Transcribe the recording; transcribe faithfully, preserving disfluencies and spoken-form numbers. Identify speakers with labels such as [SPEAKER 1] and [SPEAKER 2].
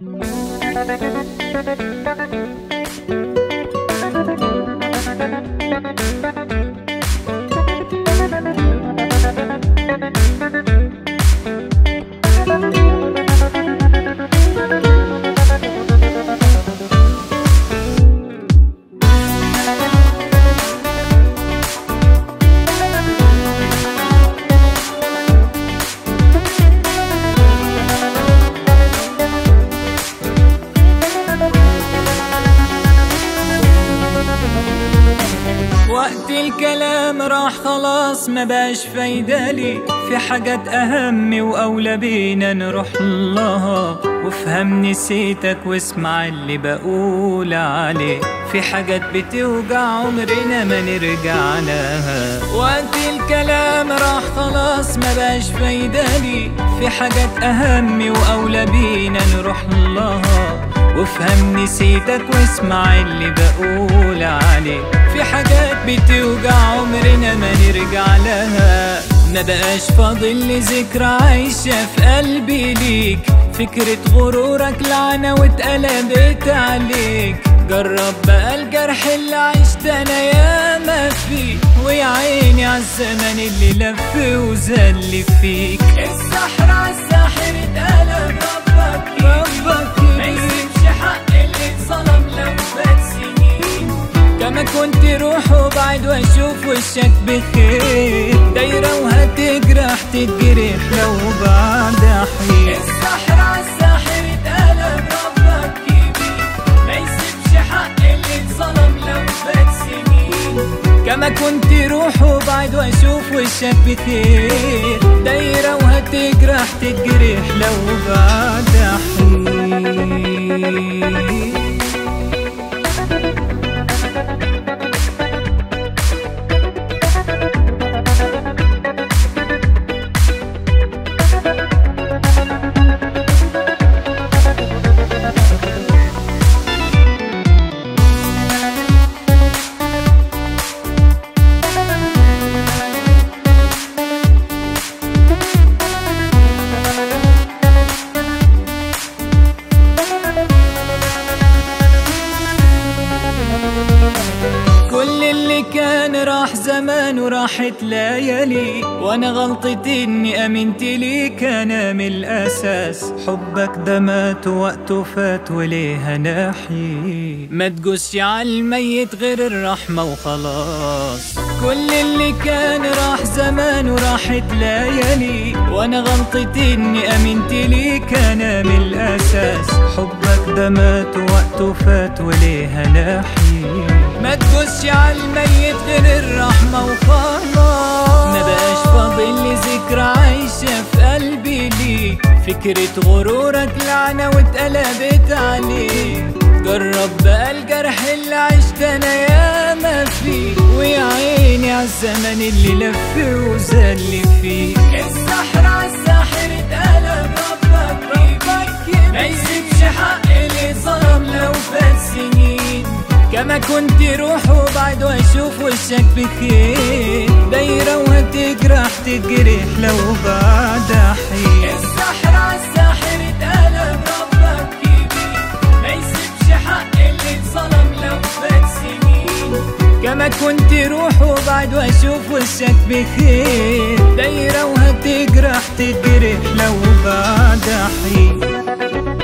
[SPEAKER 1] وقت الكلام راح خلاص ما باش فايدة لي، في حاجات أهم وأولى بينا نروح لها. وافهم نسيتك واسمع اللي بقول عليه، في حاجات بتوجع عمرنا ما نرجع لها. وقت الكلام راح خلاص ما باش فايدة لي، في حاجات أهم وأولى بينا نروح لها. وافهم نسيتك واسمع اللي بقول عليه، في حاجات بتوجع عمرنا ما نرجع لها. ما بقاش فاضل لي ذكرى عايشة في قلبي ليك، فكرة غرورك لعنة واتقلبت عليك. جرب بقى الجرح اللي عشت انا ياما فيه، ويا عيني عالزمن اللي لف وزل فيك.
[SPEAKER 2] السحر عالساحر اتقلب ربك ربك ما يسيبش حق اللي اتظلم لو فات سنين.
[SPEAKER 1] كما كنت روح وبعد واشوف وشك بخير، دايرة وهتجرح تتجرح لو بعد حين.
[SPEAKER 2] السحر عالساحر اتقلب ربك كبير، ما يسيبش حق اللي اتظلم لو فات سنين.
[SPEAKER 1] كما كنت روح وبعد واشوف وشك بخير، دايرة وهتجرح تتجرح لو بعد حين. كان راح زمان وراحت ليالي، وانا غلطتي اني امنت ليك انا من الاساس. حبك ده مات ووقته فات وليه ناحي، ما تجوزش عالميت غير الرحمة وخلاص. كل اللي كان راح زمان وراحت ليالي، وانا غلطتي اني امنت ليك انا من الاساس. حبك ده مات ووقته فات وليه ناحي، ما تجوزش عالميت غير الرحمة وخلاص. ما بقاش فاضل لي ذكرى عايشة في قلبي ليك، فكرة غرورك لعنة واتقلبت عليك. جرب بقى الجرح اللي عشت انا ياما فيه، ويا عيني عالزمن اللي لف وزل فيه.
[SPEAKER 2] السحر عالساحر اتقلب ربك ربك ما يسيبش حق اللي اتظلم لو فات سنين.
[SPEAKER 1] كما كنت روح وبعد واشوف وشك بخير، دايرة وهتجرح تتجرح لو بعد حين.
[SPEAKER 2] السحر عالساحر اتقلب ربك كبير، ما يسيبش حق اللي اتظلم لو فات سنين.
[SPEAKER 1] كما كنت روح وبعد واشوف وشك بخير، دايرة وهتجرح تتجرح لو بعد حين.